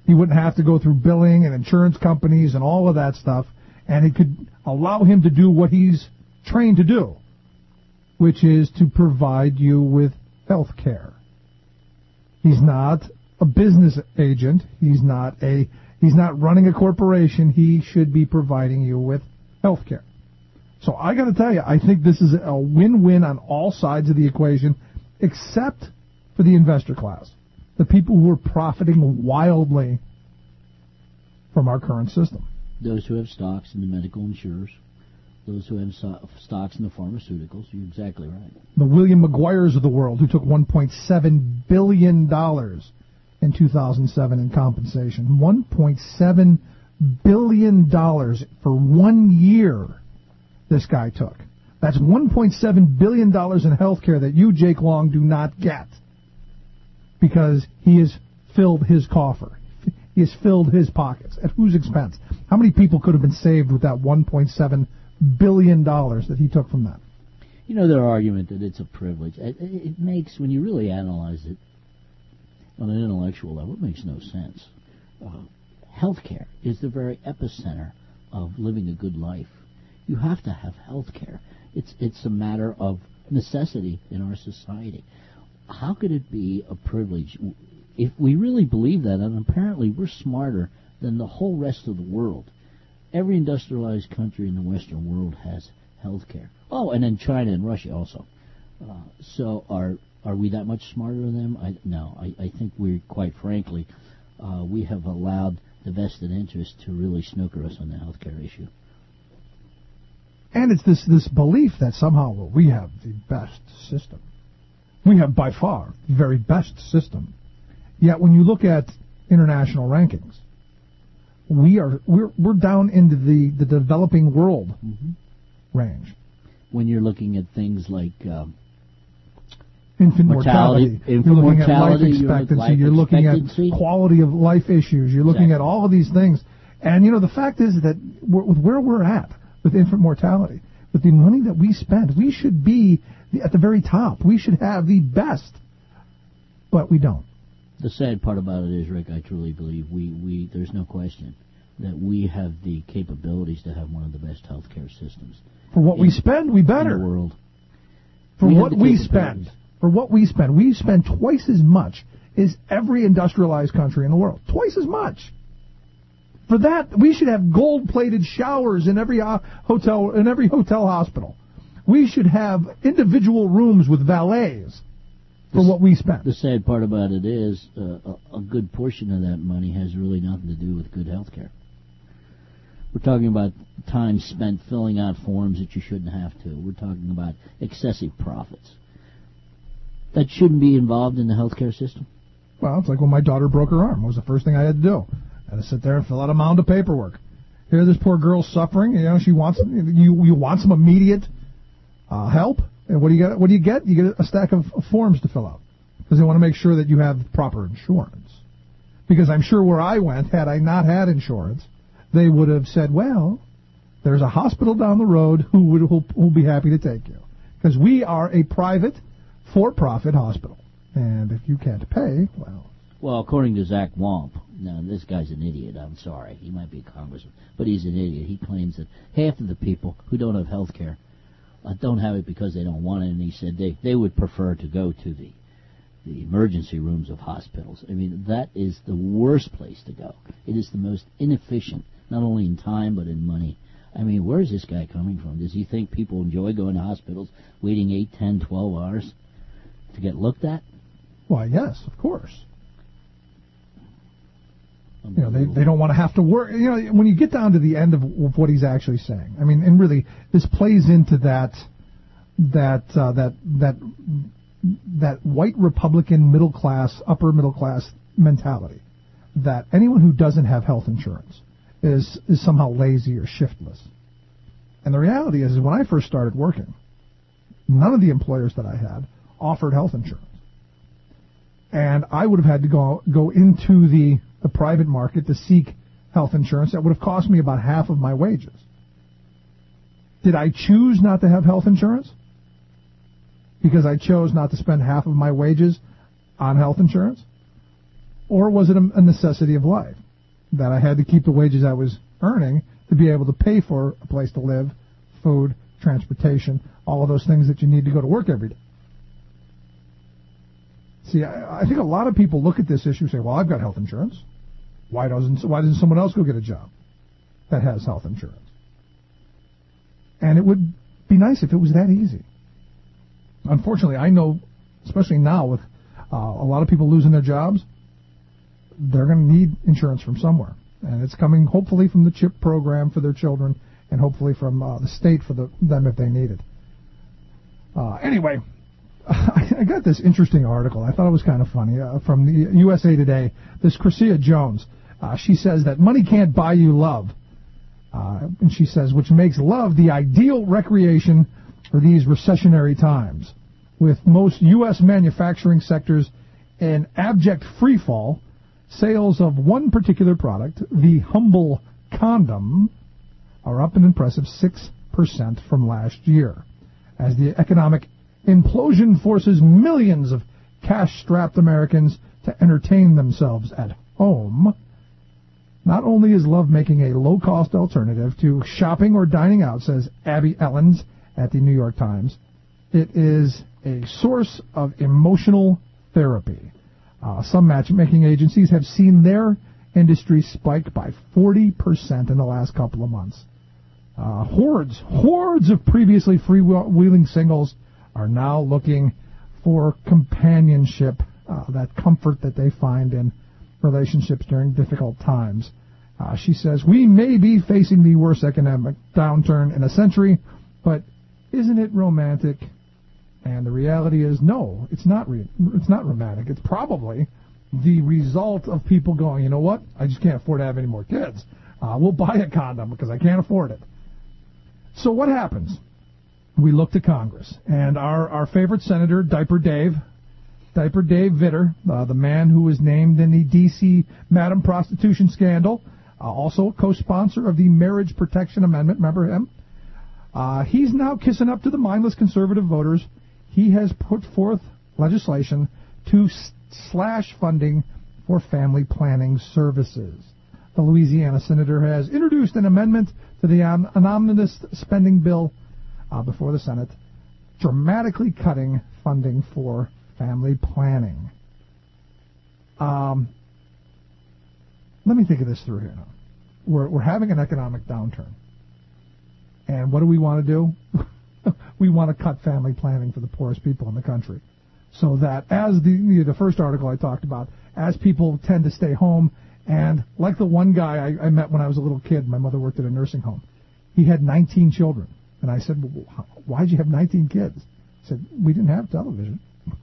He wouldn't have to go through billing and insurance companies and all of that stuff, and it could allow him to do what he's trained to do, which is to provide you with health care. He's not a business agent. He's not running a corporation. He should be providing you with health care. So I got to tell you, I think this is a win-win on all sides of the equation, except for the investor class, the people who are profiting wildly from our current system. Those who have stocks in the medical insurers, those who have stocks in the pharmaceuticals, you're exactly right. The William McGuires of the world, who took $1.7 billion in 2007 in compensation. $1.7 billion for 1 year this guy took. That's $1.7 billion in health care that you, Jake Long, do not get, because he has filled his coffer. He has filled his pockets. At whose expense? How many people could have been saved with that $1.7 billion that he took from that? You know, their argument that it's a privilege, it makes, when you really analyze it on an intellectual level, it makes no sense. Healthcare is the very epicenter of living a good life. You have to have health care. It's a matter of necessity in our society. How could it be a privilege? If we really believe that, and apparently we're smarter than the whole rest of the world. Every industrialized country in the Western world has health care. Oh, and then China and Russia also. So are we that much smarter than them? No. I think we're, quite frankly, we have allowed the vested interest to really snooker us on the health care issue. And it's this belief that somehow we have the best system. We have by far the very best system. Yet when you look at international rankings, we're down into the developing world range. When you're looking at things like infant mortality, you're looking at life expectancy, you're looking at quality of life issues, you're looking at all of these things. And you know, the fact is that with where we're at with infant mortality, with the money that we spend, we should be at the very top. We should have the best, but we don't. The sad part about it is, Rick, I truly believe we there's no question that we have the capabilities to have one of the best healthcare systems. For what we spend, we better. In the world. For what we spend. For what we spend. We spend twice as much as every industrialized country in the world. Twice as much. For that, we should have gold-plated showers in every hotel hospital. We should have individual rooms with valets for what we spend. The sad part about it is a good portion of that money has really nothing to do with good health care. We're talking about time spent filling out forms that you shouldn't have to. We're talking about excessive profits. That shouldn't be involved in the healthcare system. Well, it's like when my daughter broke her arm. What was the first thing I had to do? I had to sit there and fill out a mound of paperwork. Here, this poor girl's suffering. You know, she wants you want some immediate help. And what do you get? What do you get? You get a stack of forms to fill out because they want to make sure that you have proper insurance. Because I'm sure where I went, had I not had insurance, they would have said, "Well, there's a hospital down the road who'll be happy to take you." Because we are a private, for-profit hospital, and if you can't pay, well. Well, according to Zach Wamp, now this guy's an idiot. I'm sorry, he might be a congressman, but he's an idiot. He claims that half of the people who don't have health care don't have it because they don't want it, and he said they would prefer to go to the emergency rooms of hospitals. I mean, that is the worst place to go. It is the most inefficient, not only in time but in money. I mean, where is this guy coming from? Does he think people enjoy going to hospitals, waiting 8, 10, 12 hours to get looked at? Why, yes, of course. You know, they don't want to have to work. You know, when you get down to the end of what he's actually saying, I mean, and really, this plays into that white Republican middle class, upper middle class mentality that anyone who doesn't have health insurance is somehow lazy or shiftless. And the reality is when I first started working, none of the employers that I had offered health insurance, and I would have had to go into the private market to seek health insurance that would have cost me about half of my wages. Did I choose not to have health insurance? Because I chose not to spend half of my wages on health insurance? Or was it a necessity of life? that I had to keep the wages I was earning to be able to pay for a place to live, food, transportation, all of those things that you need to go to work every day. See, I think a lot of people look at this issue and say, well, I've got health insurance. Why doesn't someone else go get a job that has health insurance? And it would be nice if it was that easy. Unfortunately, I know, especially now with a lot of people losing their jobs, they're going to need insurance from somewhere. And it's coming hopefully from the CHIP program for their children and hopefully from the state for them if they need it. Anyway, I got this interesting article. I thought it was kind of funny from the USA Today. This Cressida Jones, she says that money can't buy you love. And she says, which makes love the ideal recreation for these recessionary times. With most U.S. manufacturing sectors in abject freefall, sales of one particular product, the Humble condom, are up an impressive 6% from last year. As the economic implosion forces millions of cash-strapped Americans to entertain themselves at home, not only is lovemaking a low-cost alternative to shopping or dining out, says Abby Ellens at the New York Times, it is a source of emotional therapy. Some matchmaking agencies have seen their industry spike by 40% in the last couple of months. Hordes of previously freewheeling singles are now looking for companionship, that comfort that they find in relationships during difficult times. She says, we may be facing the worst economic downturn in a century, but isn't it romantic? And the reality is, no, it's not romantic. It's probably the result of people going, you know what, I just can't afford to have any more kids. We'll buy a condom because I can't afford it. So what happens? We look to Congress, and our favorite senator, Diaper Dave Vitter, the man who was named in the D.C. Madam Prostitution scandal, also a co-sponsor of the Marriage Protection Amendment, remember him? He's now kissing up to the mindless conservative voters. He has put forth legislation to slash funding for family planning services. The Louisiana senator has introduced an amendment to the omnibus spending bill before the Senate, dramatically cutting funding for family planning. Let me think of this through here now. We're having an economic downturn. And what do we want to do? We want to cut family planning for the poorest people in the country. So that, as the first article I talked about, as people tend to stay home, and like the one guy I met when I was a little kid, my mother worked at a nursing home. He had 19 children. And I said, well, why'd you have 19 kids? He said, we didn't have television.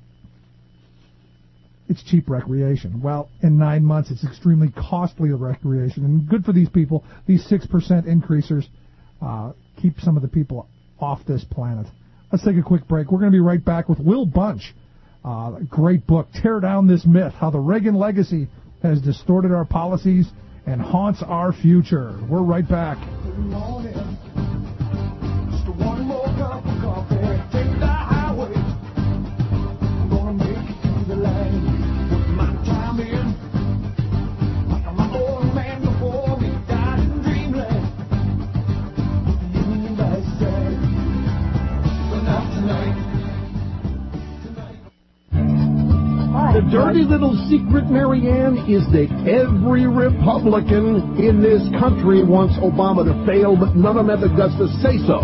It's cheap recreation. Well, in 9 months, it's extremely costly recreation. And good for these people. These 6% increasers keep some of the people off this planet. Let's take a quick break. We're going to be right back with Will Bunch. Great book, Tear Down This Myth, How the Reagan Legacy Has Distorted Our Policies and Haunts Our Future. We're right back. Good morning. Just one more cup of coffee. Take the highway. I'm going to make it through the line. Put my time in. Like my old man before me died in dreamland. You by his side. But not tonight. The dirty little secret, Marianne, is that every Republican in this country wants Obama to fail, but none of them have the guts to say so.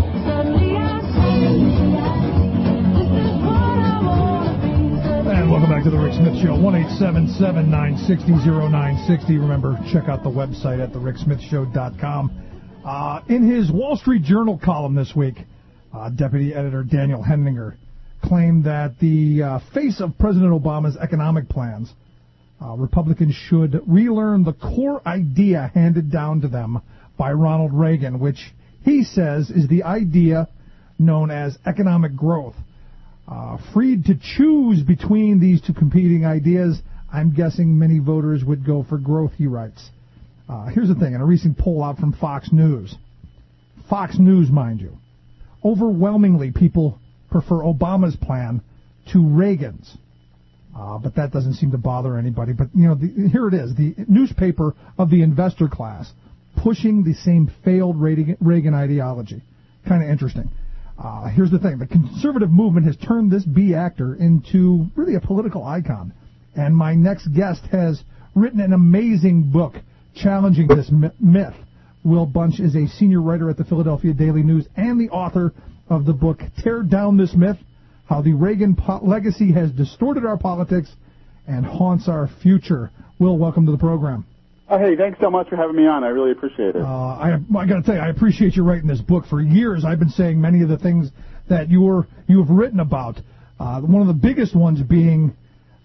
And welcome back to the Rick Smith Show, 1-877-960-0960. Remember, check out the website at thericksmithshow.com. In his Wall Street Journal column this week, Deputy Editor Daniel Henninger claimed that the face of President Obama's economic plans, Republicans should relearn the core idea handed down to them by Ronald Reagan, which he says is the idea known as economic growth. Freed to choose between these two competing ideas, I'm guessing many voters would go for growth, he writes. Here's the thing, in a recent poll out from Fox News, mind you, overwhelmingly people prefer Obama's plan to Reagan's. But that doesn't seem to bother anybody. But, here it is, the newspaper of the investor class pushing the same failed Reagan ideology. Kind of interesting. Here's the thing. The conservative movement has turned this B actor into really a political icon. And my next guest has written an amazing book challenging this myth. Will Bunch is a senior writer at the Philadelphia Daily News and the author of the book Tear Down This Myth, How the Reagan Legacy Has Distorted Our Politics and Haunts Our Future. Will, welcome to the program. Hey, thanks so much for having me on. I really appreciate it. I got to tell you, I appreciate you writing this book. For years, I've been saying many of the things that you have written about. One of the biggest ones being,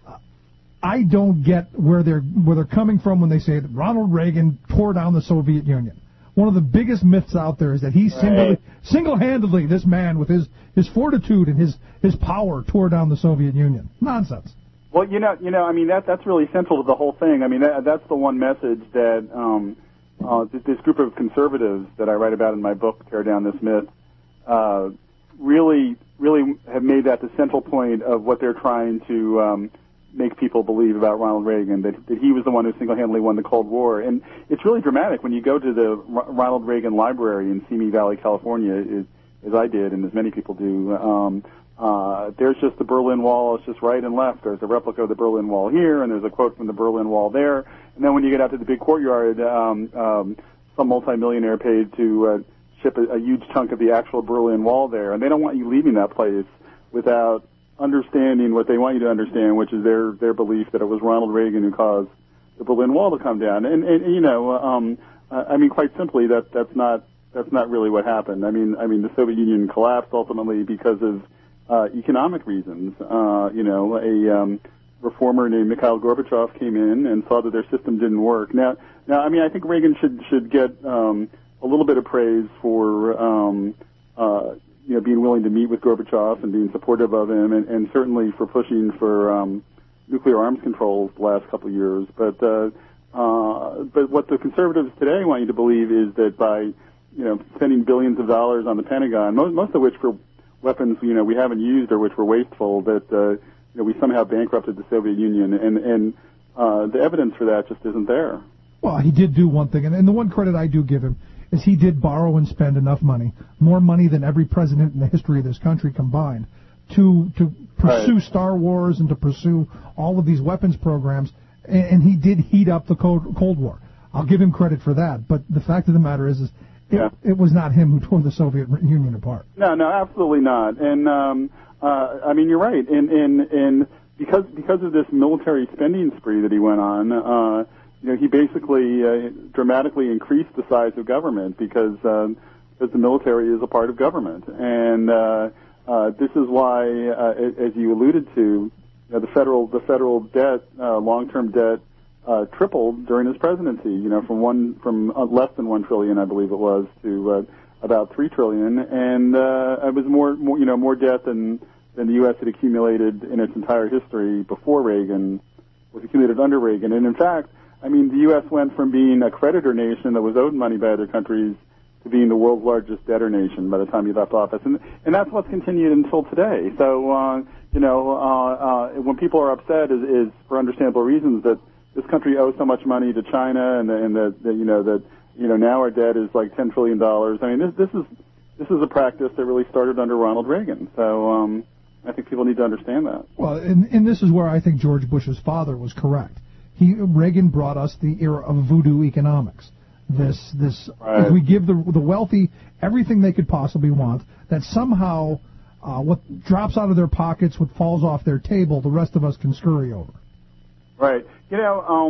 I don't get where they're coming from when they say that Ronald Reagan tore down the Soviet Union. One of the biggest myths out there is that he single-handedly, this man with his fortitude and his power, tore down the Soviet Union. Nonsense. Well, I mean, that's really central to the whole thing. I mean, that's the one message that this group of conservatives that I write about in my book, Tear Down This Myth, really have made that the central point of what they're trying to make people believe about Ronald Reagan, that he was the one who single-handedly won the Cold War. And it's really dramatic when you go to the Ronald Reagan Library in Simi Valley, California, as I did and as many people do. There's just the Berlin Wall. It's just right and left. There's a replica of the Berlin Wall here, and there's a quote from the Berlin Wall there. And then when you get out to the big courtyard, some multimillionaire paid to ship a huge chunk of the actual Berlin Wall there. And they don't want you leaving that place without understanding what they want you to understand, which is their belief that it was Ronald Reagan who caused the Berlin Wall to come down. And I mean, quite simply, that's not really what happened. I mean, the Soviet Union collapsed ultimately because of economic reasons. A reformer named Mikhail Gorbachev came in and saw that their system didn't work. Now, I mean, I think Reagan should get a little bit of praise for being willing to meet with Gorbachev and being supportive of him, and certainly for pushing for nuclear arms controls the last couple of years. But what the conservatives today want you to believe is that by spending billions of dollars on the Pentagon, most of which for weapons we haven't used or which were wasteful, that we somehow bankrupted the Soviet Union, and the evidence for that just isn't there. Well, he did do one thing, and the one credit I do give him is he did borrow and spend enough money, more money than every president in the history of this country combined, to pursue Star Wars and to pursue all of these weapons programs, and he did heat up the Cold War. I'll give him credit for that, but the fact of the matter is it was not him who tore the Soviet Union apart. No, absolutely not. And I mean, you're right. And because of this military spending spree that he went on, he basically dramatically increased the size of government because the military is a part of government. And this is why, as you alluded to, the federal debt, long-term debt, tripled during his presidency. From less than $1 trillion, I believe it was, to about $3 trillion, and it was more debt than the U.S. had accumulated in its entire history before Reagan was accumulated under Reagan. And in fact, I mean, the U.S. went from being a creditor nation that was owed money by other countries to being the world's largest debtor nation by the time he left office, and that's what's continued until today. So when people are upset, is for understandable reasons that this country owes so much money to China, and that now our debt is like $10 trillion. I mean, this is a practice that really started under Ronald Reagan. So I think people need to understand that. Well, and this is where I think George Bush's father was correct. Reagan brought us the era of voodoo economics. This right. If we give the wealthy everything they could possibly want, that somehow what drops out of their pockets, what falls off their table, the rest of us can scurry over. Right. The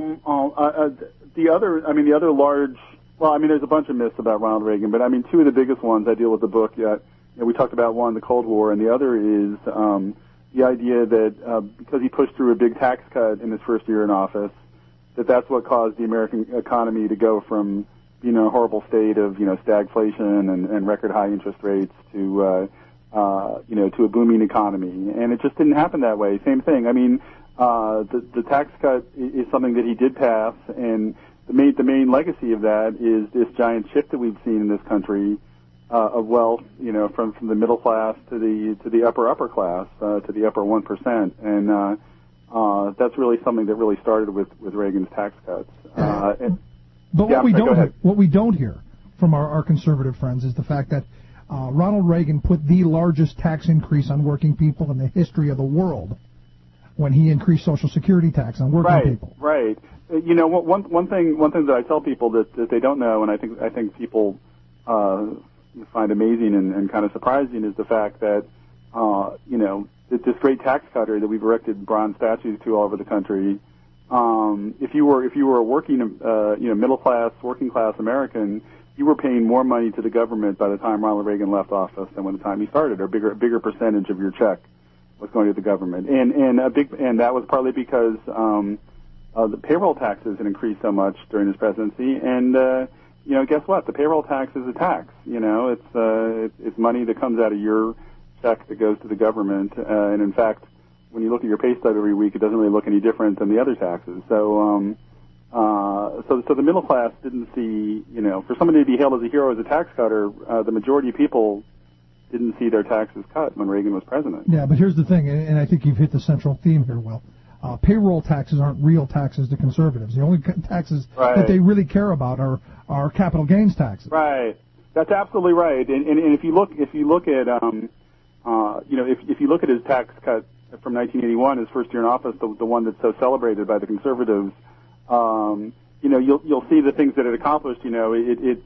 other large. Well, I mean, there's a bunch of myths about Ronald Reagan, but I mean, two of the biggest ones I deal with the book. We talked about one, the Cold War, and the other is the idea that because he pushed through a big tax cut in his first year in office, that's what caused the American economy to go from being in a horrible state of stagflation and record high interest rates to a booming economy, and it just didn't happen that way. Same thing. I mean, the tax cut is something that he did pass, and the main legacy of that is this giant shift that we've seen in this country of wealth, from the middle class to the upper class, to the upper 1%. And that's really something that really started with Reagan's tax cuts. But what we don't hear from our conservative friends is the fact that Ronald Reagan put the largest tax increase on working people in the history of the world when he increased Social Security tax on working people. Right. You know, one thing that I tell people that they don't know, and I think people find amazing and kind of surprising, is the fact that you know, this great tax cutter that we've erected bronze statues to all over the country. If you were a working, you know, middle class, working class American, you were paying more money to the government by the time Ronald Reagan left office than when the time he started, or a bigger percentage of your check was going to the government, and that was partly because the payroll taxes had increased so much during his presidency, and you know, guess what? The payroll tax is a tax. You know, it's money that comes out of your check that goes to the government, and in fact, when you look at your pay stub every week, it doesn't really look any different than the other taxes. So, so the middle class didn't see, you know, for somebody to be hailed as a hero as a tax cutter, the majority of people didn't see their taxes cut when Reagan was president. Yeah, but here's the thing, and I think you've hit the central theme here, Will. Payroll taxes aren't real taxes to conservatives. The only taxes that they really care about are capital gains taxes. Right. That's absolutely right. And if you look at you know, if you look at his tax cut from 1981, his first year in office, the one that's so celebrated by the conservatives, you know, you'll see the things that it accomplished. You know,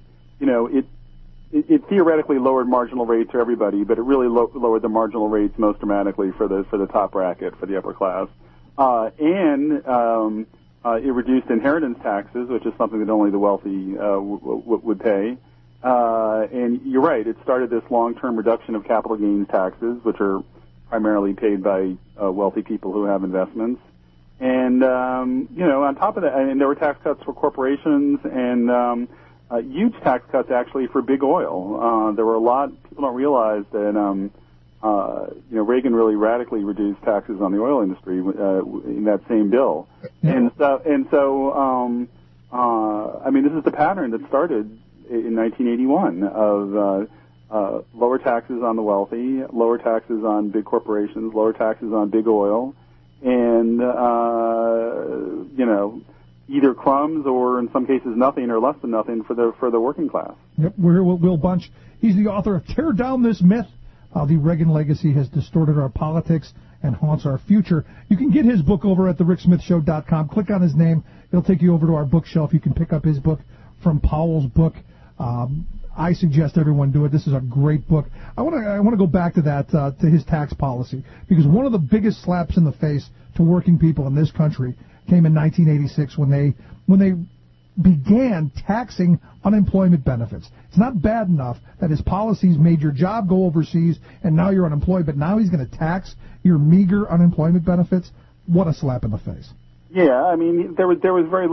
it theoretically lowered marginal rates for everybody, but it really lowered the marginal rates most dramatically for the top bracket, for the upper class, and it reduced inheritance taxes, which is something that only the wealthy would pay. And you're right, it started this long-term reduction of capital gains taxes, which are primarily paid by wealthy people who have investments. And, you know, on top of that, and there were tax cuts for corporations and huge tax cuts actually for big oil. There were a lot, people don't realize that, you know, Reagan really radically reduced taxes on the oil industry in that same bill. Yeah. And so, I mean, this is the pattern that started in 1981 of lower taxes on the wealthy, lower taxes on big corporations, lower taxes on big oil, and you know, either crumbs or in some cases nothing or less than nothing for the working class. Yep, we're here with Will Bunch. He's the author of Tear Down This Myth: How the Reagan Legacy Has Distorted Our Politics and Haunts Our Future. You can get his book over at thericksmithshow.com. Click on his name. It'll take you over to our bookshelf. You can pick up his book from Powell's book. I suggest everyone do it. This is a great book. I want to go back to that, to his tax policy, because one of the biggest slaps in the face to working people in this country came in 1986 when they began taxing unemployment benefits. It's not bad enough that his policies made your job go overseas and now you're unemployed, but now he's going to tax your meager unemployment benefits. What a slap in the face. Yeah, I mean, there was very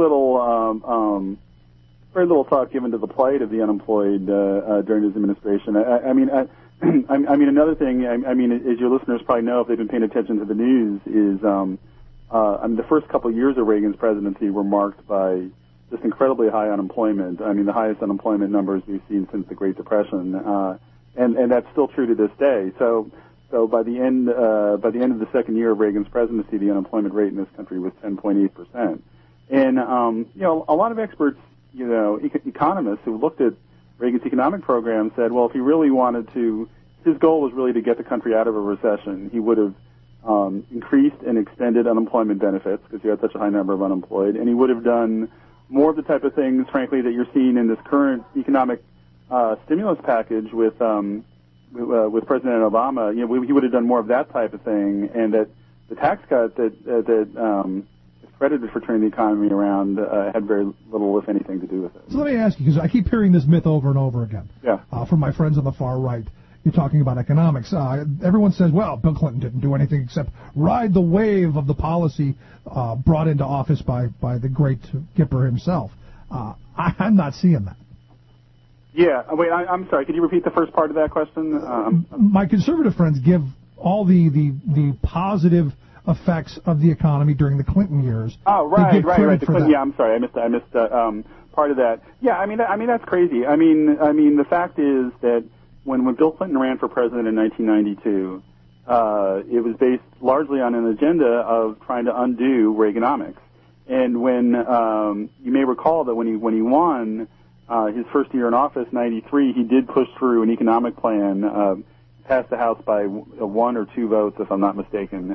little thought given to the plight of the unemployed during his administration. I mean, another thing. I mean, as your listeners probably know, if they've been paying attention to the news, is I mean, the first couple of years of Reagan's presidency were marked by just incredibly high unemployment. I mean, the highest unemployment numbers we've seen since the Great Depression, and that's still true to this day. So by the end of the second year of Reagan's presidency, the unemployment rate in this country was 10.8%. And you know, a lot of experts, you know, economists who looked at Reagan's economic program said, well, if he really wanted to, his goal was really to get the country out of a recession. He would have increased and extended unemployment benefits because you had such a high number of unemployed, and he would have done more of the type of things, frankly, that you're seeing in this current economic stimulus package with President Obama. You know, he would have done more of that type of thing, and that the tax cut that credited for turning the economy around had very little, if anything, to do with it. So let me ask you, because I keep hearing this myth over and over again. Yeah. From my friends on the far right. You're talking about economics. Everyone says, well, Bill Clinton didn't do anything except ride the wave of the policy brought into office by the great Gipper himself. I'm not seeing that. Yeah. Wait, I'm sorry. Could you repeat the first part of that question? My conservative friends give all the positive effects of the economy during the Clinton years. Oh, right. Yeah, I'm sorry. I missed part of that. Yeah, I mean that's crazy. I mean the fact is that when Bill Clinton ran for president in 1992, it was based largely on an agenda of trying to undo Reaganomics. And when you may recall that when he won his first year in office, '93, he did push through an economic plan, passed the House by 1 or 2 votes, if I'm not mistaken.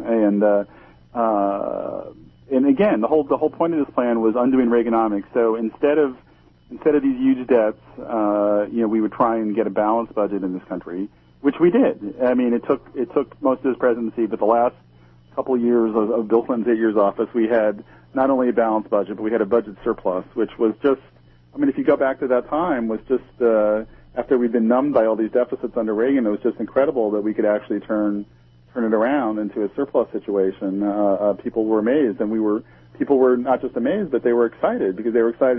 And again, the whole point of this plan was undoing Reaganomics. So instead of these huge debts, we would try and get a balanced budget in this country, which we did. I mean, it took most of his presidency, but the last couple of years of Bill Clinton's 8 years office, we had not only a balanced budget, but we had a budget surplus, which was just, I mean, if you go back to that time, was just after we'd been numbed by all these deficits under Reagan, it was just incredible that we could actually turn it around into a surplus situation. People were amazed, and people were not just amazed, but they were excited because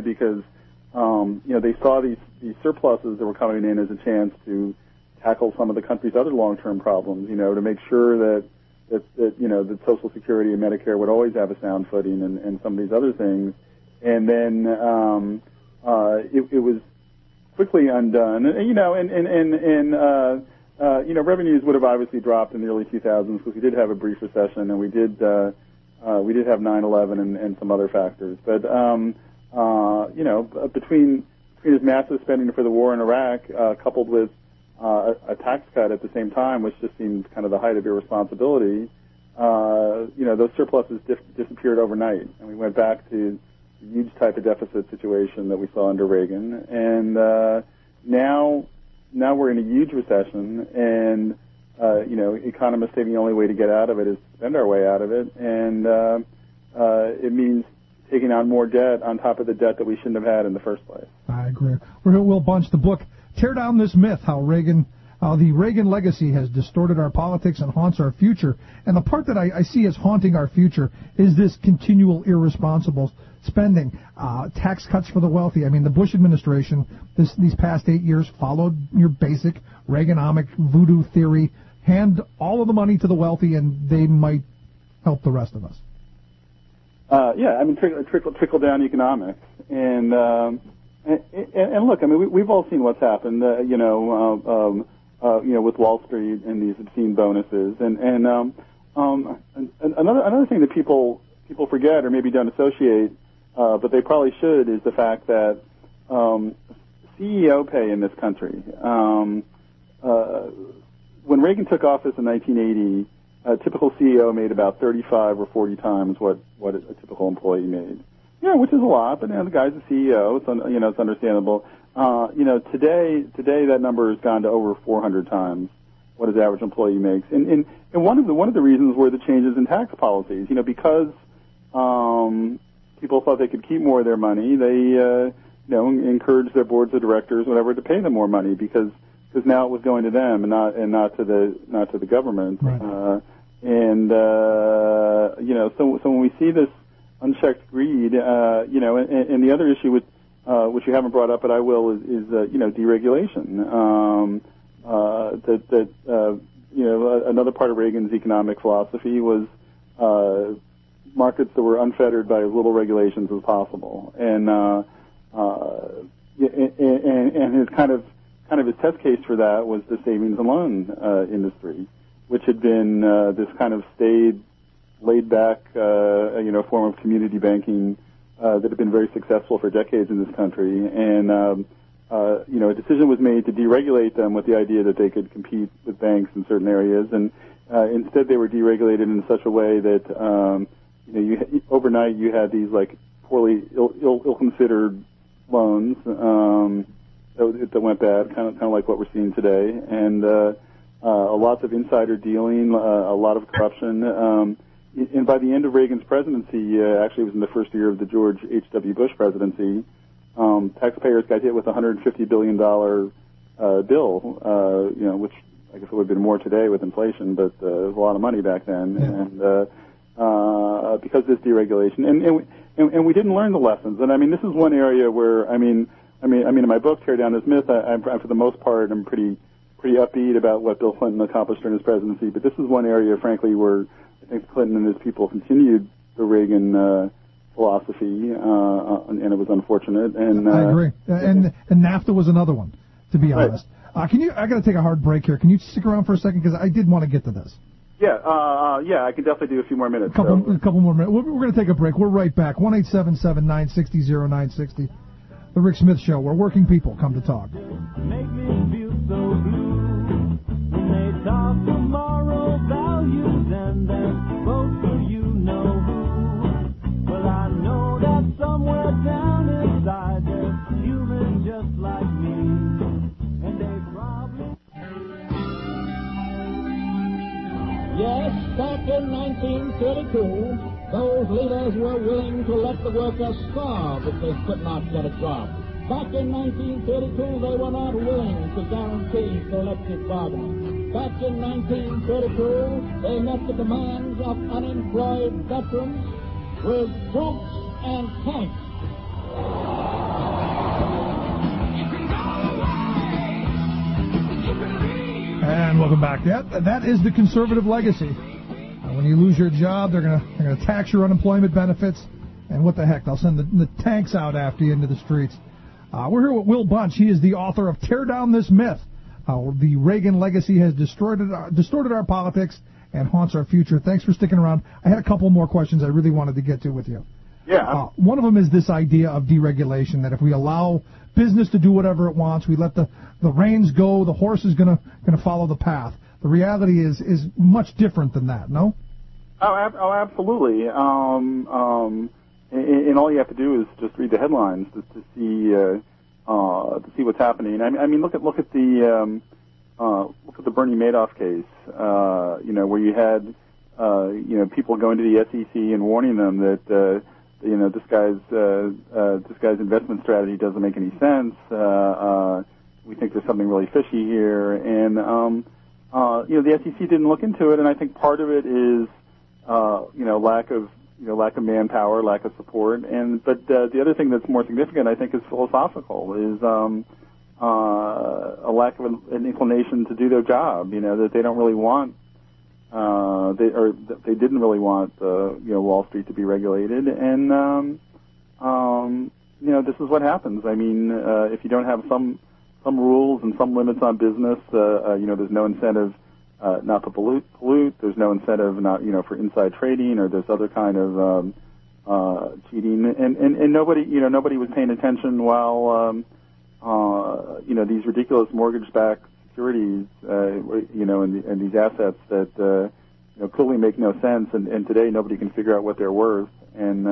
they saw these surpluses that were coming in as a chance to tackle some of the country's other long-term problems. To make sure that Social Security and Medicare would always have a sound footing, and some of these other things. And then it was quickly undone. Revenues would have obviously dropped in the early 2000s because we did have a brief recession, and we did have 9/11 and some other factors. But between his massive spending for the war in Iraq, coupled with a tax cut at the same time, which just seemed kind of the height of irresponsibility, those surpluses disappeared overnight, and we went back to the huge type of deficit situation that we saw under Reagan. And now we're in a huge recession, and economists say the only way to get out of it is to spend our way out of it, and it means taking on more debt on top of the debt that we shouldn't have had in the first place. I agree. Will Bunch, the book, Tear Down This Myth, how the Reagan legacy has distorted our politics and haunts our future. And the part that I see as haunting our future is this continual irresponsible spending, tax cuts for the wealthy. I mean, the Bush administration these past 8 years followed your basic Reaganomic voodoo theory, hand all of the money to the wealthy, and they might help the rest of us. Trickle down economics, and look, I mean, we've all seen what's happened, with Wall Street and these obscene bonuses, and another thing that people forget or maybe don't associate, but they probably should, is the fact that CEO pay in this country. When Reagan took office in 1980. A typical CEO made about 35 or 40 times what a typical employee made. Which is a lot, but the guy's a CEO. It's understandable. Today that number has gone to over 400 times what his average employee makes. And one of the reasons were the changes in tax policies. Because people thought they could keep more of their money, they encouraged their boards of directors, whatever, to pay them more money because now it was going to them and not to the government. Right. So when we see this unchecked greed, and the other issue which you haven't brought up, but I will, is deregulation. Another part of Reagan's economic philosophy was markets that were unfettered by as little regulations as possible, and his kind of his test case for that was the savings and loan industry, which had been this kind of staid, laid-back, form of community banking that had been very successful for decades in this country. And a decision was made to deregulate them with the idea that they could compete with banks in certain areas, and instead they were deregulated in such a way that overnight you had these like poorly, ill-considered loans that went bad, kind of like what we're seeing today, and lots of insider dealing, a lot of corruption. And by the end of Reagan's presidency, actually it was in the first year of the George H.W. Bush presidency, taxpayers got hit with a $150 billion bill, which I guess it would have been more today with inflation, but it was a lot of money back then. Yeah. And because of this deregulation, and we didn't learn the lessons. And I mean, this is one area where I mean, in my book, Tear Down This Myth, I'm for the most part, I'm pretty upbeat about what Bill Clinton accomplished during his presidency. But this is one area, frankly, where I think Clinton and his people continued the Reagan philosophy, and it was unfortunate. And I agree. And NAFTA was another one, to be honest. I got to take a hard break here. Can you stick around for a second, because I did want to get to this. I can definitely do a few more minutes. A couple more minutes. We're going to take a break. We're right back. 1-877-960-0960. The Rick Smith Show, where working people come to talk. Make me feel so blue when they talk tomorrow values and then vote for you know who. Well, I know that somewhere down inside they're human just like me, and they probably. Yes, back in 1932, those leaders were willing to let the workers starve if they could not get a job. Back in 1932, they were not willing to guarantee collective bargaining. Back in 1932, they met the demands of unemployed veterans with troops and tanks. And welcome back. That is the conservative legacy. When you lose your job, they're gonna tax your unemployment benefits, and what the heck, they'll send the tanks out after you into the streets. We're here with Will Bunch. He is the author of Tear Down This Myth: How the Reagan Legacy Has Distorted Our Politics and Haunts Our Future. Thanks for sticking around. I had a couple more questions I really wanted to get to with you. Yeah. One of them is this idea of deregulation, that if we allow business to do whatever it wants, we let the reins go, the horse is gonna follow the path. The reality is much different than that, no? Oh, absolutely. And all you have to do is just read the headlines to see what's happening. I mean, look at the Bernie Madoff case. Where you had people going to the SEC and warning them that this guy's investment strategy doesn't make any sense. We think there's something really fishy here, and the SEC didn't look into it, and I think part of it is lack of manpower, lack of support, but the other thing that's more significant, I think, is philosophical, is a lack of an inclination to do their job. That they don't really want, they didn't really want Wall Street to be regulated, and this is what happens. I mean, if you don't have some rules and some limits on business, there's no incentive not to pollute. There's no incentive for inside trading, or there's other kind of cheating. And nobody was paying attention while these ridiculous mortgage-backed securities, and these assets that clearly make no sense. And today nobody can figure out what they're worth. And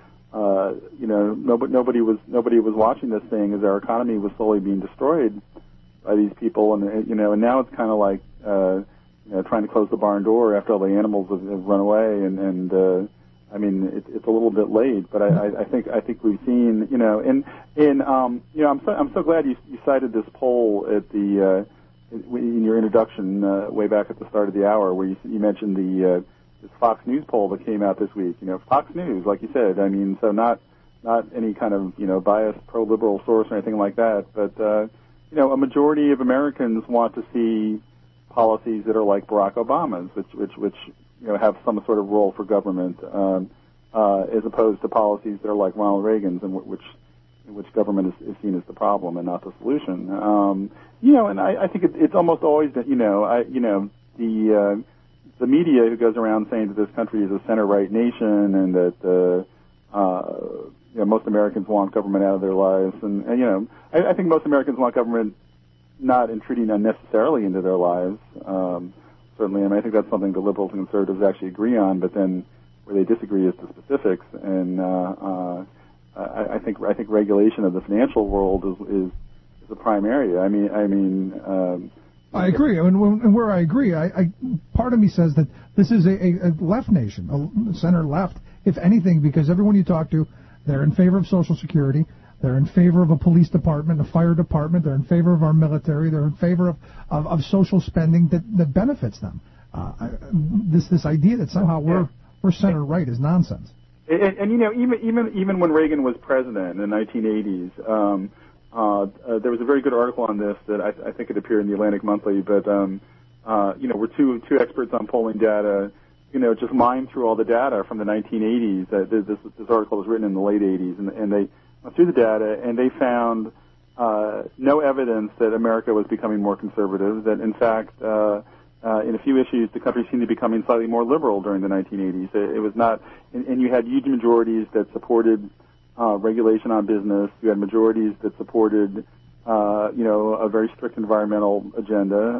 nobody was watching this thing as our economy was slowly being destroyed by these people. And now it's kind of like trying to close the barn door after all the animals have run away, and I mean it's a little bit late, but I think we've seen I'm so glad you cited this poll at the in your introduction way back at the start of the hour, where you mentioned this Fox News poll that came out this week. Fox News, like you said, I mean, so not any kind of biased pro-liberal source or anything like that, but a majority of Americans want to see policies that are like Barack Obama's, which have some sort of role for government, as opposed to policies that are like Ronald Reagan's, in which government is seen as the problem and not the solution. And I think it's almost always that the media who goes around saying that this country is a center-right nation and that most Americans want government out of their lives, and I think most Americans want government not intruding unnecessarily into their lives. Certainly, I think that's something the liberals and conservatives actually agree on. But then, where they disagree is the specifics. And I think regulation of the financial world is a prime area. I agree. And where I agree, part of me says that this is a left nation, a center left, if anything, because everyone you talk to, they're in favor of Social Security. They're in favor of a police department, a fire department. They're in favor of our military. They're in favor of social spending that benefits them. This idea that somehow we're center right is nonsense. And even when Reagan was president in the 1980s, there was a very good article on this that I think it appeared in the Atlantic Monthly. But we're two experts on polling data. Just mined through all the data from the 1980s. This article was written in the late 80s, and they went through the data, and they found no evidence that America was becoming more conservative, that in fact in a few issues, the country seemed to be becoming slightly more liberal during the 1980s. It was not, and you had huge majorities that supported regulation on business. You had majorities that supported, a very strict environmental agenda.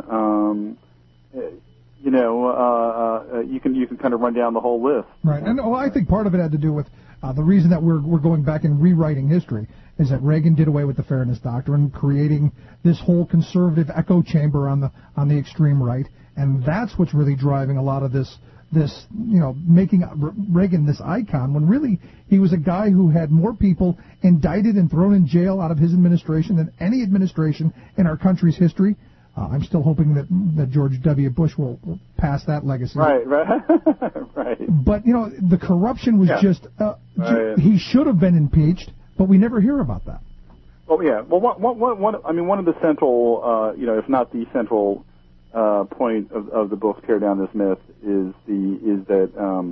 You can kind of run down the whole list. Right, and I think part of it had to do with the reason that we're going back and rewriting history is that Reagan did away with the Fairness Doctrine, creating this whole conservative echo chamber on the extreme right, and that's what's really driving a lot of this making Reagan this icon, when really he was a guy who had more people indicted and thrown in jail out of his administration than any administration in our country's history. I'm still hoping that George W. Bush will pass that legacy. Right. Right. But, the corruption was he should have been impeached, but we never hear about that. Well, yeah. Well, one of the central, if not the central point of the book, Tear Down This Myth, is that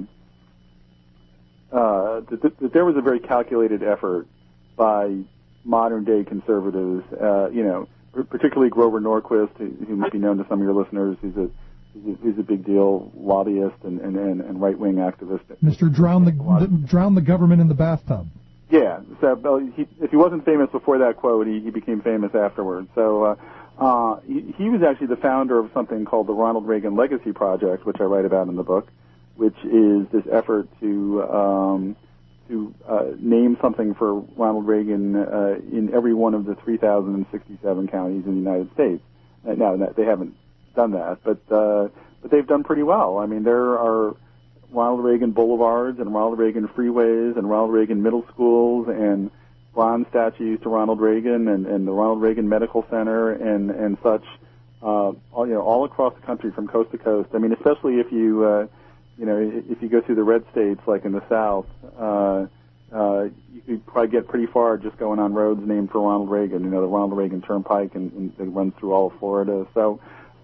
there was a very calculated effort by modern-day conservatives, particularly Grover Norquist, who might be known to some of your listeners. He's a big deal lobbyist and right-wing activist. Mr. Drown the government in the bathtub. Yeah. So if he wasn't famous before that quote, he became famous afterwards. So he was actually the founder of something called the Ronald Reagan Legacy Project, which I write about in the book, which is this effort to name something for Ronald Reagan in every one of the 3,067 counties in the United States. Now, they haven't done that, but they've done pretty well. I mean, there are Ronald Reagan boulevards and Ronald Reagan freeways and Ronald Reagan middle schools and bronze statues to Ronald Reagan and the Ronald Reagan Medical Center and such, all across the country from coast to coast. I mean, especially if you go through the red states like in the South, you could probably get pretty far just going on roads named for Ronald Reagan. The Ronald Reagan Turnpike and it runs through all of Florida. So,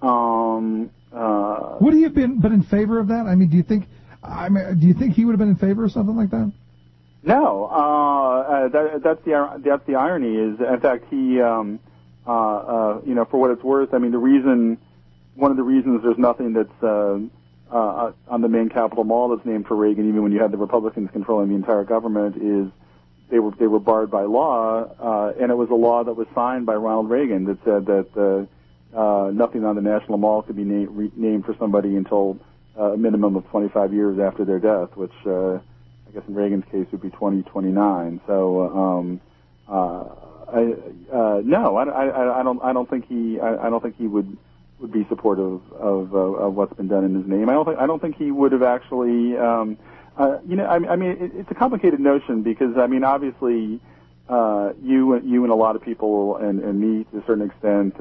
would he have been in favor of that? I mean, do you think he would have been in favor of something like that? No, that's the irony. Is in fact he, for what it's worth. I mean, one of the reasons there's nothing that's on the main Capitol Mall that's named for Reagan, even when you had the Republicans controlling the entire government, is they were barred by law, and it was a law that was signed by Ronald Reagan that said that nothing on the National Mall could be named for somebody until a minimum of 25 years after their death, which I guess in Reagan's case would be 2029. So no, I don't think he would be supportive of what's been done in his name. I don't think he would have actually. It's a complicated notion because I mean, obviously, you and a lot of people and me to a certain extent,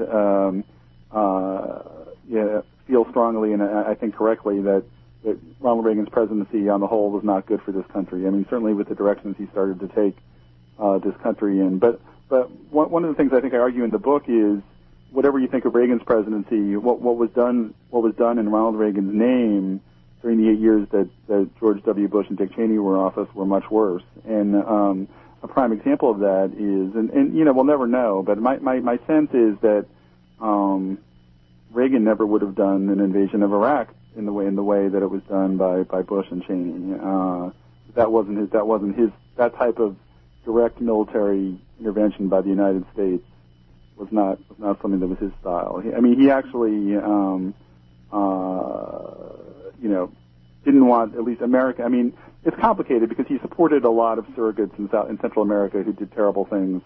feel strongly and I think correctly that Ronald Reagan's presidency on the whole was not good for this country. I mean, certainly with the directions he started to take this country in. But one of the things I think I argue in the book is, whatever you think of Reagan's presidency, what was done in Ronald Reagan's name during the 8 years that George W. Bush and Dick Cheney were in office were much worse. And a prime example of that is, and we'll never know, but my sense is that Reagan never would have done an invasion of Iraq in the way that it was done by Bush and Cheney. That type of direct military intervention by the United States was not something that was his style. He actually didn't want at least America. I mean, it's complicated because he supported a lot of surrogates in Central America who did terrible things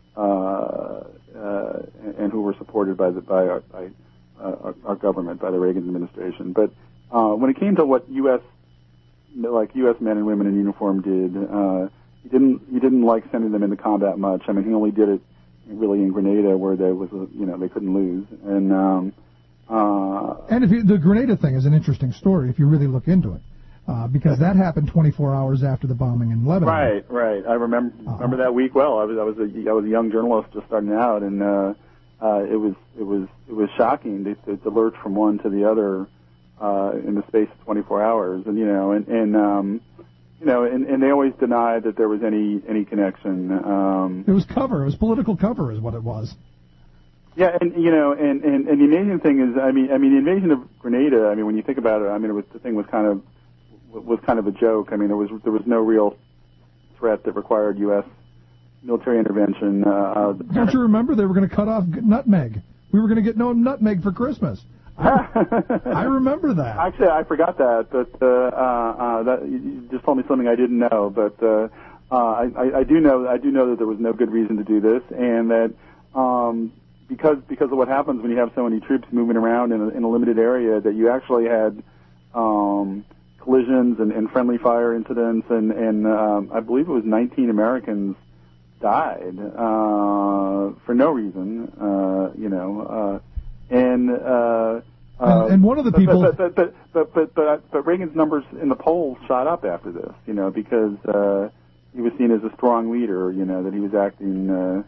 and who were supported by our government, by the Reagan administration. But when it came to what U.S. men and women in uniform did, he didn't like sending them into combat much. I mean, he only did it really in Grenada, where there was they couldn't lose. And the Grenada thing is an interesting story if you really look into it, because that happened 24 hours after the bombing in Lebanon. Right. I remember that week well. I was a young journalist just starting out, and it was shocking to lurch from one to the other in the space of 24 hours, and they always denied that there was any connection. It was cover. It was political cover, is what it was. Yeah, and you know, and the amazing thing is, I mean, the invasion of Grenada. I mean, when you think about it, I mean, the thing was kind of a joke. I mean, there was no real threat that required U.S. military intervention. Don't you remember they were going to cut off nutmeg? We were going to get no nutmeg for Christmas. I remember that. Actually, I forgot that, but that you just told me something I didn't know. But I do know that there was no good reason to do this, and that because of what happens when you have so many troops moving around in a limited area, that you actually had collisions and friendly fire incidents, and I believe it was 19 Americans died for no reason, you know, and one of the people, but Reagan's numbers in the polls shot up after this, you know, because he was seen as a strong leader, you know, that he was acting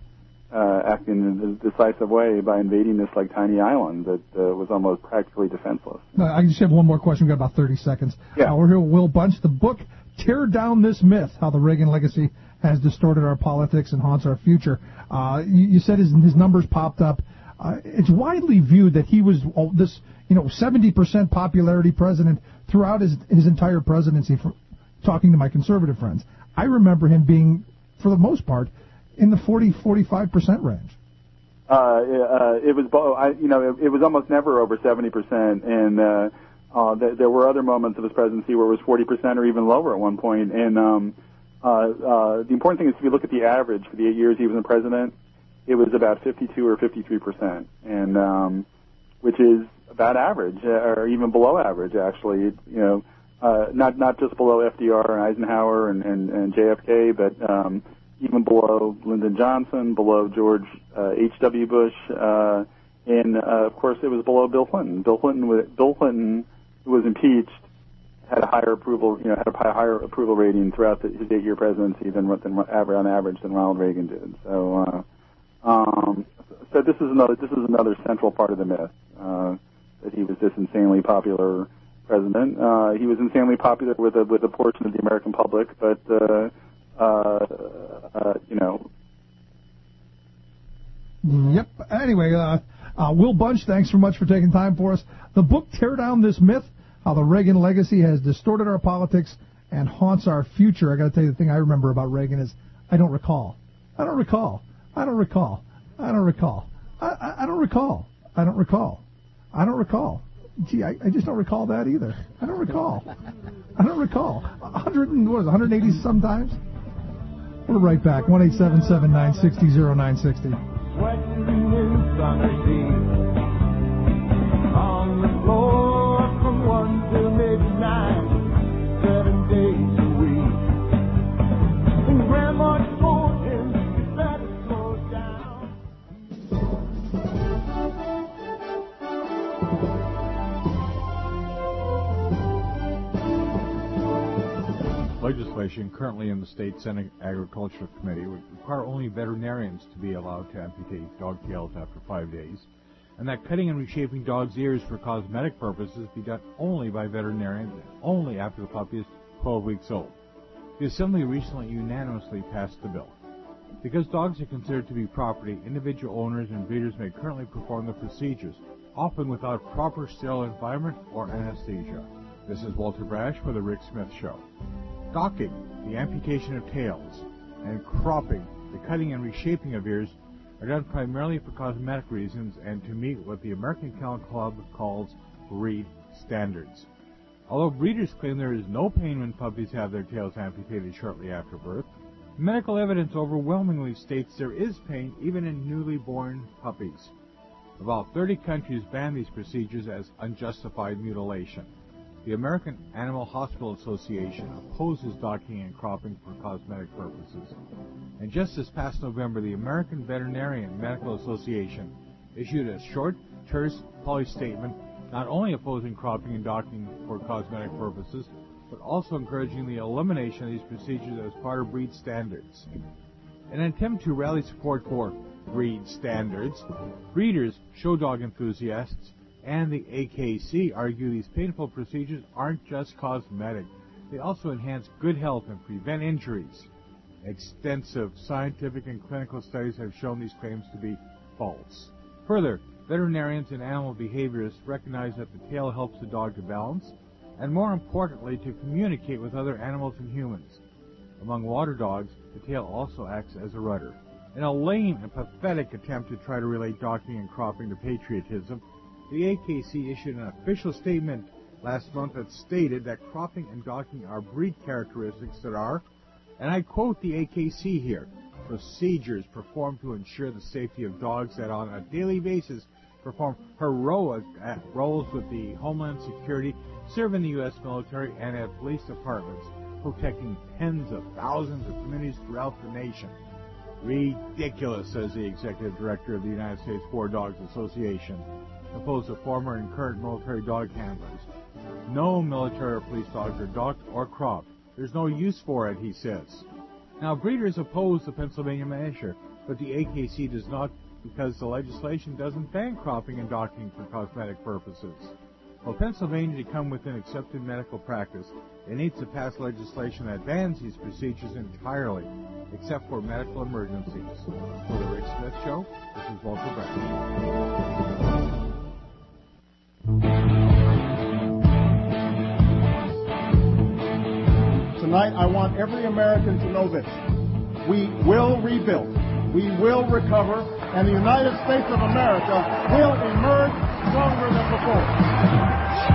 in a decisive way by invading this like tiny island that was almost practically defenseless. I just have one more question. We've got about 30 seconds. Yeah. We're here with Will Bunch. The book, Tear Down This Myth, How the Reagan Legacy Has Distorted Our Politics and Haunts Our Future. You said his numbers popped up. It's widely viewed that he was this, 70% popularity president throughout his entire presidency, talking to my conservative friends. I remember him being, for the most part, in the 40-45% range. It was it was almost never over 70%, and there were other moments of his presidency where it was 40% or even lower at one point. And the important thing is, if you look at the average for the 8 years he was president, it was about 52 or 53%, and which is about average, or even below average, actually. Not just below FDR and Eisenhower and JFK, but even below Lyndon Johnson, below George H.W. Bush, and of course it was below Bill Clinton. Bill Clinton, who was impeached, had a higher approval, had a higher approval rating throughout his 8-year presidency than on average than Ronald Reagan did. So this is another central part of the myth, that he was this insanely popular president. He was insanely popular with a portion of the American public, but Yep. Anyway, Will Bunch, thanks so much for taking time for us. The book, Tear Down This Myth, How the Reagan Legacy Has Distorted Our Politics and Haunts Our Future. I got to tell you, the thing I remember about Reagan is I don't recall. Gee, I just don't recall that either. I don't recall. 180 sometimes? We're right back. 1-877-960-0960. Sweating in summer heat, on the floor from 1 till midnight, 7 days a week. And Grandma told him, you better slow down. Legislation currently in the state Senate Agricultural Committee would require only veterinarians to be allowed to amputate dog tails after 5 days, and that cutting and reshaping dogs' ears for cosmetic purposes be done only by veterinarians and only after the puppy is 12 weeks old. The Assembly recently unanimously passed the bill. Because dogs are considered to be property, individual owners and breeders may currently perform the procedures, often without proper sterile environment or anesthesia. This is Walter Brash for The Rick Smith Show. Docking, the amputation of tails, and cropping, the cutting and reshaping of ears, are done primarily for cosmetic reasons and to meet what the American Kennel Club calls breed standards. Although breeders claim there is no pain when puppies have their tails amputated shortly after birth, medical evidence overwhelmingly states there is pain even in newly born puppies. About 30 countries ban these procedures as unjustified mutilation. The American Animal Hospital Association opposes docking and cropping for cosmetic purposes. And just this past November, the American Veterinarian Medical Association issued a short, terse, polished statement not only opposing cropping and docking for cosmetic purposes, but also encouraging the elimination of these procedures as part of breed standards. In an attempt to rally support for breed standards, breeders, show dog enthusiasts, and the AKC argue these painful procedures aren't just cosmetic. They also enhance good health and prevent injuries. Extensive scientific and clinical studies have shown these claims to be false. Further, veterinarians and animal behaviorists recognize that the tail helps the dog to balance, and more importantly, to communicate with other animals and humans. Among water dogs, the tail also acts as a rudder. In a lame and pathetic attempt to try to relate docking and cropping to patriotism, the AKC issued an official statement last month that stated that cropping and docking are breed characteristics that are, and I quote the AKC here, procedures performed to ensure the safety of dogs that on a daily basis perform heroic roles with the Homeland Security, serve in the U.S. military, and at police departments, protecting tens of thousands of communities throughout the nation. Ridiculous, says the executive director of the United States War Dogs Association, composed of former and current military dog handlers. No military or police dogs are docked or cropped. There's no use for it, he says. Now, breeders oppose the Pennsylvania measure, but the AKC does not, because the legislation doesn't ban cropping and docking for cosmetic purposes. For Pennsylvania to come within accepted medical practice, it needs to pass legislation that bans these procedures entirely, except for medical emergencies. For the Rick Smith Show, this is Walter Brown. Tonight, I want every American to know this. We will rebuild. We will recover. And the United States of America will emerge stronger than before.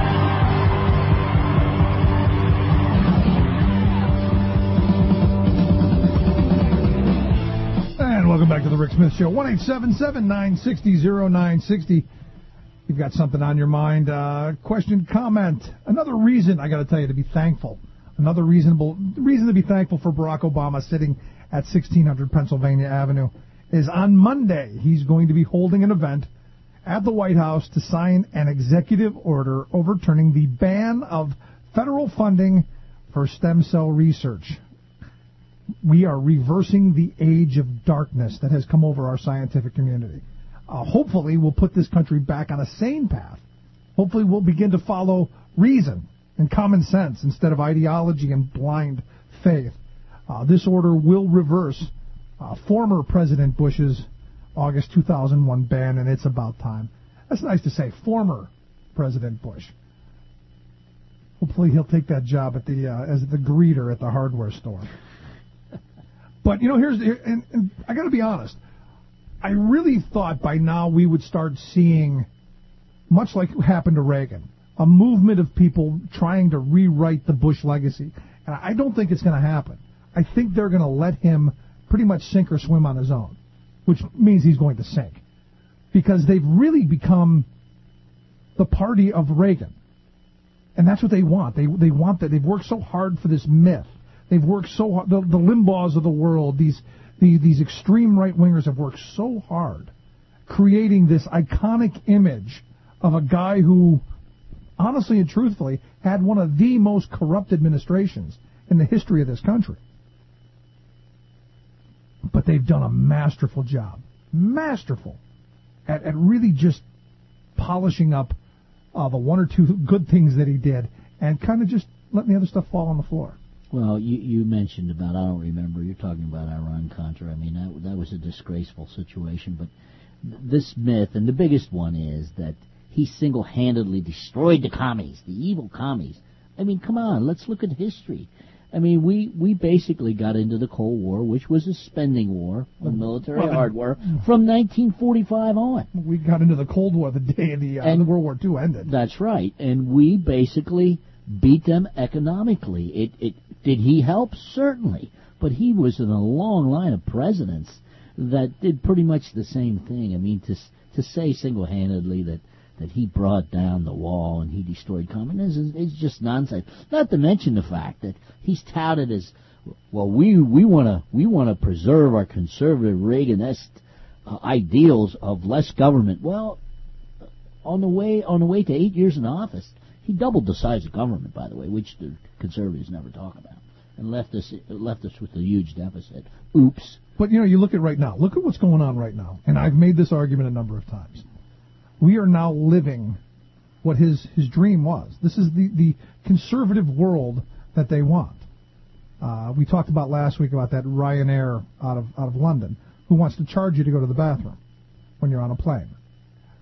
And welcome back to the Rick Smith Show. 1-877-960-0960. You've got something on your mind. Question, comment. Another reason, I got to tell you, to be thankful. Another reason to be thankful for Barack Obama sitting at 1600 Pennsylvania Avenue is on Monday he's going to be holding an event at the White House to sign an executive order overturning the ban of federal funding for stem cell research. We are reversing the age of darkness that has come over our scientific community. Hopefully we'll put this country back on a sane path. Hopefully we'll begin to follow reason and common sense instead of ideology and blind faith. This order will reverse former President Bush's August 2001 ban, and it's about time. That's nice to say, former President Bush. Hopefully he'll take that job at as the greeter at the hardware store. But, and I got to be honest, I really thought by now we would start seeing, much like what happened to Reagan, a movement of people trying to rewrite the Bush legacy. And I don't think it's going to happen. I think they're going to let him pretty much sink or swim on his own, which means he's going to sink. Because they've really become the party of Reagan. And that's what they want. They want that. They've worked so hard for this myth. They've worked so hard. The Limbaughs of the world, these extreme right-wingers have worked so hard creating this iconic image of a guy who, honestly and truthfully, had one of the most corrupt administrations in the history of this country. But they've done a masterful job. Masterful. At really just polishing up the one or two good things that he did and kind of just letting the other stuff fall on the floor. Well, you mentioned about, I don't remember, you're talking about Iran-Contra. I mean, that was a disgraceful situation. But this myth, and the biggest one is that he single-handedly destroyed the commies, the evil commies. I mean, come on, let's look at history. I mean, we basically got into the Cold War, which was a spending war on military hardware from 1945 on. We got into the Cold War the day the World War II ended. That's right, and we basically beat them economically. Did he help? Certainly, but he was in a long line of presidents that did pretty much the same thing. I mean, to say single-handedly that he brought down the wall and he destroyed communism is just nonsense. Not to mention the fact that he's touted as, well, we want to preserve our conservative Reaganist ideals of less government. Well, on the way to 8 years in office, he doubled the size of government, by the way, which the conservatives never talk about, and left us with a huge deficit. Oops. But you look at right now. Look at what's going on right now, and I've made this argument a number of times. We are now living what his dream was. This is the conservative world that they want. We talked about last week about that Ryanair out of London who wants to charge you to go to the bathroom when you're on a plane.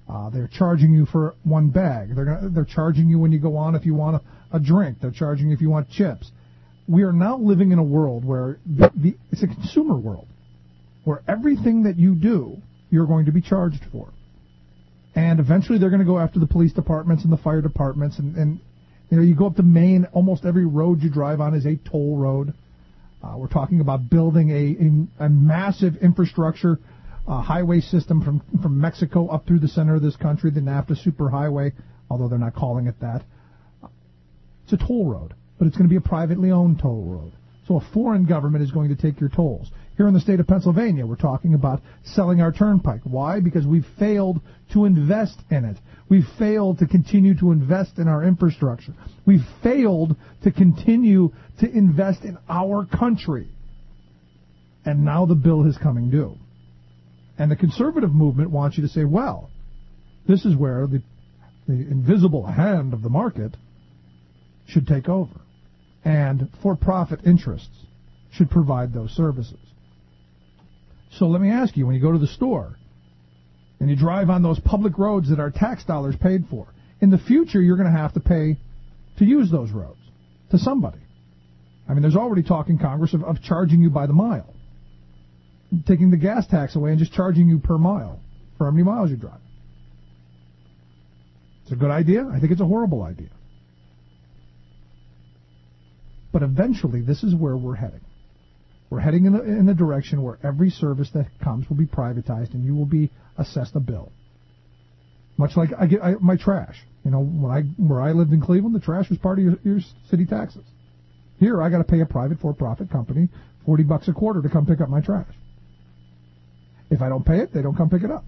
They're charging you for one bag. They're charging you when you go on if you want a drink. They're charging you if you want chips. We are now living in a world where it's a consumer world, where everything that you do, you're going to be charged for. And eventually they're going to go after the police departments and the fire departments. And you go up to Maine, almost every road you drive on is a toll road. We're talking about building a massive infrastructure highway system from Mexico up through the center of this country, the NAFTA superhighway, although they're not calling it that. It's a toll road, but it's going to be a privately owned toll road. So a foreign government is going to take your tolls. Here in the state of Pennsylvania, we're talking about selling our turnpike. Why? Because we've failed to invest in it. We've failed to continue to invest in our infrastructure. We've failed to continue to invest in our country. And now the bill is coming due. And the conservative movement wants you to say, well, this is where the invisible hand of the market should take over. And for-profit interests should provide those services. So let me ask you, when you go to the store and you drive on those public roads that our tax dollars paid for, in the future you're going to have to pay to use those roads to somebody. I mean, there's already talk in Congress of charging you by the mile, taking the gas tax away and just charging you per mile for how many miles you drive. It's a good idea. I think it's a horrible idea. But eventually, this is where we're heading. We're heading in the direction where every service that comes will be privatized and you will be assessed a bill. Much like I get my trash. You know, where I lived in Cleveland, the trash was part of your city taxes. Here, I got to pay a private for-profit company $40 a quarter to come pick up my trash. If I don't pay it, they don't come pick it up.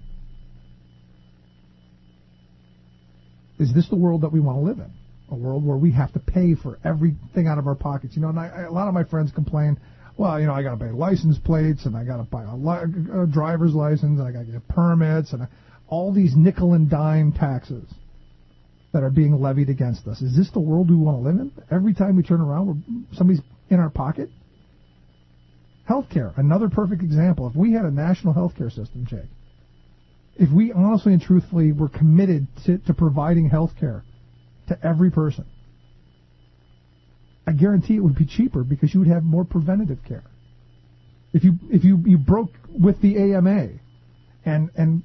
Is this the world that we want to live in? A world where we have to pay for everything out of our pockets. You know, and a lot of my friends complain, well, you know, I got to pay license plates, and I got to buy a driver's license, and I got to get permits, and all these nickel and dime taxes that are being levied against us. Is this the world we want to live in? Every time we turn around, somebody's in our pocket? Healthcare, another perfect example. If we had a national healthcare system, Jake, if we honestly and truthfully were committed to providing healthcare to every person, I guarantee it would be cheaper because you would have more preventative care. If you broke with the AMA and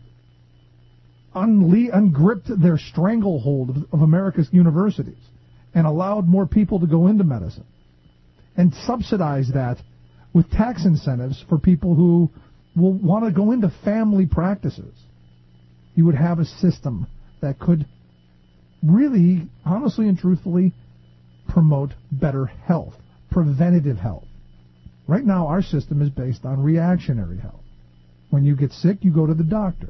ungripped their stranglehold of America's universities and allowed more people to go into medicine and subsidized that with tax incentives for people who will want to go into family practices, you would have a system that could really, honestly and truthfully, promote better health, preventative health. Right now, our system is based on reactionary health. When you get sick, you go to the doctor.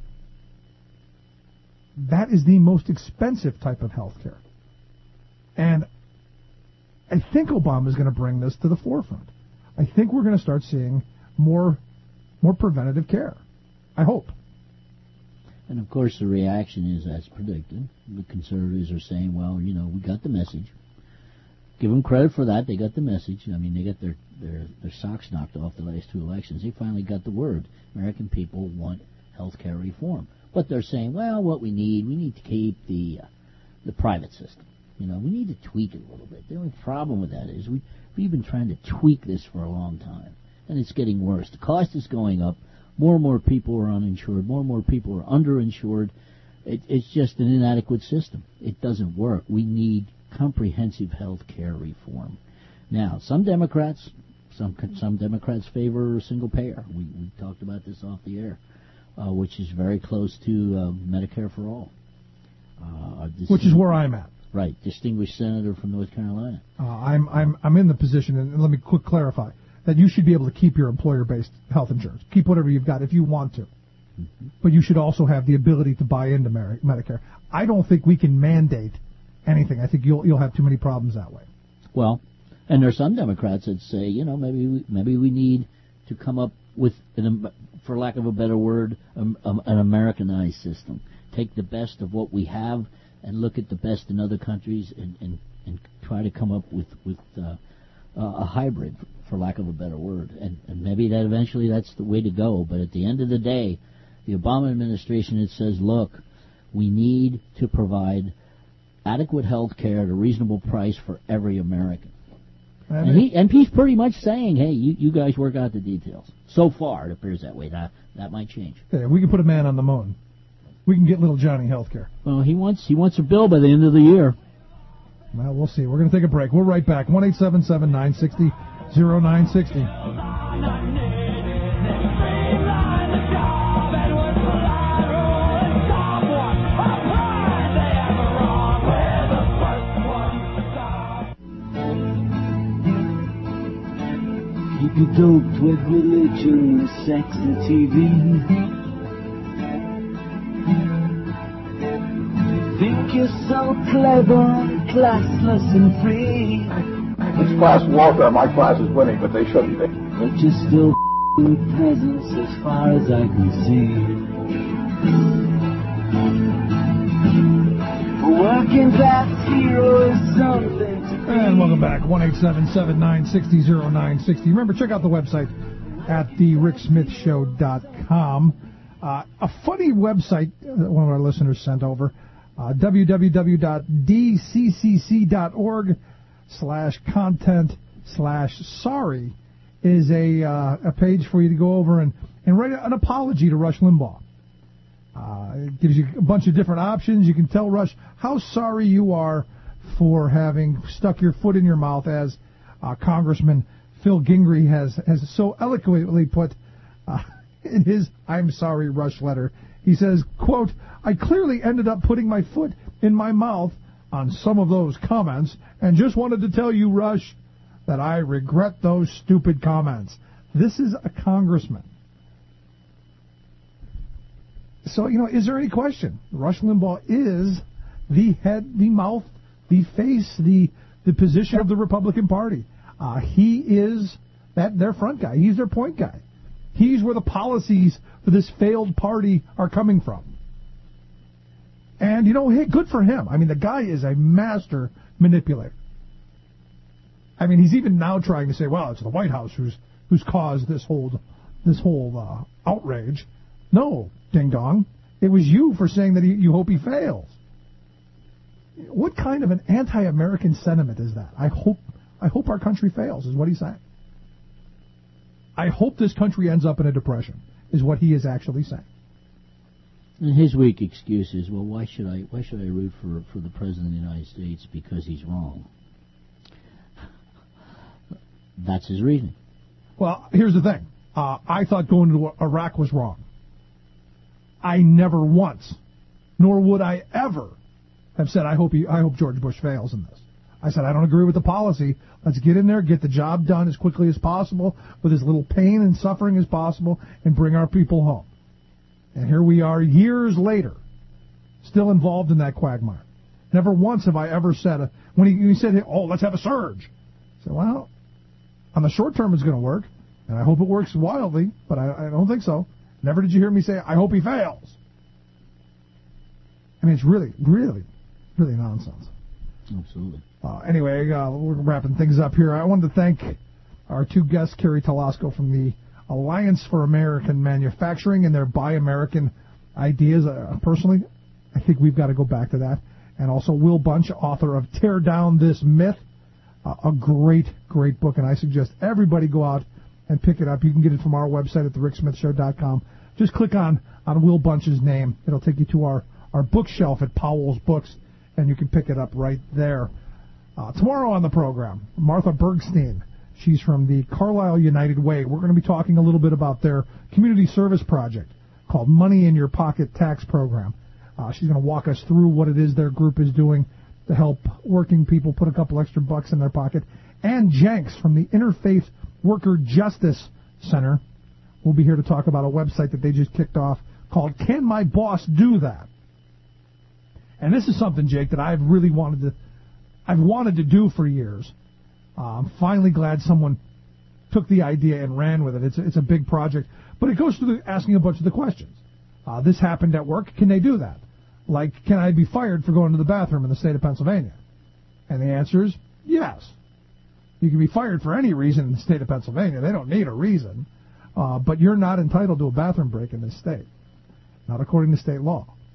That is the most expensive type of health care. And I think Obama is going to bring this to the forefront. I think we're going to start seeing more preventative care. I hope. And, of course, the reaction is as predicted. The conservatives are saying, well, you know, we got the message. Give them credit for that. They got the message. I mean, they got their socks knocked off the last two elections. They finally got the word. American people want health care reform. But they're saying, well, what we need to keep the private system. You know, we need to tweak it a little bit. The only problem with that is we've been trying to tweak this for a long time, and it's getting worse. The cost is going up. More and more people are uninsured. More and more people are underinsured. It's just an inadequate system. It doesn't work. We need comprehensive health care reform. Now, some Democrats favor single payer. We talked about this off the air, which is very close to Medicare for all. Which is where I'm at. Right, distinguished senator from North Carolina. I'm in the position, and let me quick clarify, that you should be able to keep your employer-based health insurance. Keep whatever you've got if you want to. Mm-hmm. But you should also have the ability to buy into Medicare. I don't think we can mandate anything. I think you'll have too many problems that way. Well, and there are some Democrats that say, you know, maybe we need to come up with, for lack of a better word, an Americanized system. Take the best of what we have and look at the best in other countries and try to come up with a hybrid, for lack of a better word. And maybe that eventually that's the way to go. But at the end of the day, the Obama administration, it says, look, We need to provide adequate health care at a reasonable price for every American. And he's pretty much saying, hey, you guys work out the details. So far, it appears that way. That might change. Yeah, we can put a man on the moon. We can get little Johnny health care. Well, he wants a bill by the end of the year. Well, we'll see. We're going to take a break. We're right back. 1-877-960-0960. Keep you doped with religion, sex, and TV. Think you're so clever, classless, and free. It's class warfare. My class is winning, but they shouldn't be. But you're still peasants as far as I can see. Working class hero is something to be. And welcome back. 1-877-960-0960. Remember, check out the website at thericksmithshow.com. A funny website one of our listeners sent over, www.dccc.org/content/sorry is a page for you to go over and write an apology to Rush Limbaugh. It gives you a bunch of different options. You can tell Rush how sorry you are for having stuck your foot in your mouth, as Congressman Phil Gingrey has so eloquently put in his I'm sorry Rush letter. He says, quote, I clearly ended up putting my foot in my mouth on some of those comments and just wanted to tell you, Rush, that I regret those stupid comments. This is a congressman. So, is there any question? Rush Limbaugh is the head, the mouth, the face, the position of the Republican Party. He is their front guy. He's their point guy. He's where the policies for this failed party are coming from. And, hey, good for him. I mean, the guy is a master manipulator. I mean, he's even now trying to say, well, it's the White House who's caused this whole outrage. No, ding dong. It was you for saying that you hope he fails. What kind of an anti-American sentiment is that? I hope our country fails, is what he's saying. I hope this country ends up in a depression, is what he is actually saying. And his weak excuse is, well, why should I root for the President of the United States? Because he's wrong. That's his reasoning. Well, here's the thing. I thought going to Iraq was wrong. I never once, nor would I ever, have said I hope George Bush fails in this. I said I don't agree with the policy. Let's get in there, get the job done as quickly as possible, with as little pain and suffering as possible, and bring our people home. And here we are years later, still involved in that quagmire. Never once have I ever said, when he said, oh, let's have a surge. I said, well, on the short term it's going to work, and I hope it works wildly, but I don't think so. Never did you hear me say, I hope he fails. I mean, it's really, really, really nonsense. Absolutely. Anyway, we're wrapping things up here. I wanted to thank our two guests, Kerry Telesco from the Alliance for American Manufacturing and their Buy American ideas. Personally, I think we've got to go back to that. And also Will Bunch, author of Tear Down This Myth, a great, great book. And I suggest everybody go out and pick it up. You can get it from our website at thericksmithshow.com. Just click on Will Bunch's name. It'll take you to our bookshelf at Powell's Books, and you can pick it up right there. Tomorrow on the program, Martha Bergstein. She's from the Carlisle United Way. We're going to be talking a little bit about their community service project called Money in Your Pocket Tax Program. She's going to walk us through what it is their group is doing to help working people put a couple extra bucks in their pocket. And Jenks from the Interfaith Worker Justice Center will be here to talk about a website that they just kicked off called Can My Boss Do That? And this is something, Jake, that I've really wanted to do for years. I'm finally glad someone took the idea and ran with it. It's a big project, but it goes through asking a bunch of the questions. This happened at work. Can they do that? Like, can I be fired for going to the bathroom in the state of Pennsylvania? And the answer is yes. You can be fired for any reason in the state of Pennsylvania. They don't need a reason. But you're not entitled to a bathroom break in this state, not according to state law.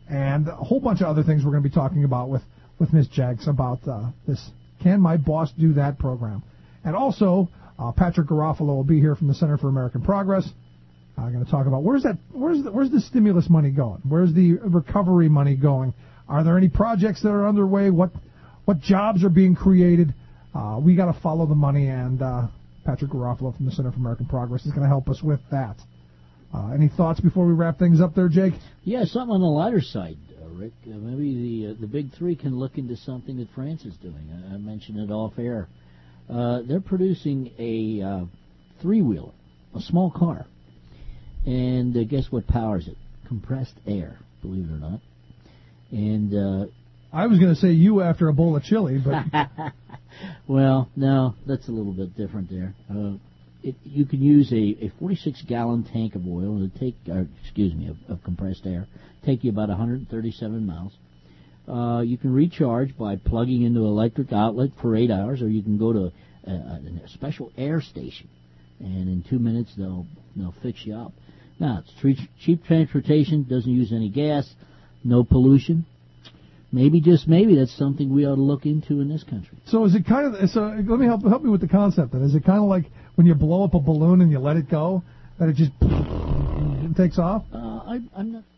and a whole bunch of other things we're going to be talking about with Ms. Jags about this Can My Boss Do That program. And also, Patrick Garofalo will be here from the Center for American Progress. I'm going to talk about where's the stimulus money going? Where's the recovery money going? Are there any projects that are underway? What jobs are being created? We got to follow the money, and Patrick Garofalo from the Center for American Progress is going to help us with that. Any thoughts before we wrap things up there, Jake? Yeah, something on the lighter side, Rick. Maybe the big three can look into something that France is doing. I mentioned it off air. They're producing a three-wheeler, a small car. And guess what powers it? Compressed air, believe it or not. And I was going to say you after a bowl of chili, but... Well, no, that's a little bit different there. You can use a 46-gallon tank of oil of compressed air. Take you about 137 miles. You can recharge by plugging into an electric outlet for 8 hours, or you can go to a special air station, and in 2 minutes they'll fix you up. Now, it's cheap transportation, doesn't use any gas, no pollution. Maybe, just maybe, that's something we ought to look into in this country. So is it kind of, let me help me with the concept then. Is it kind of like when you blow up a balloon and you let it go, that it just takes off? I'm not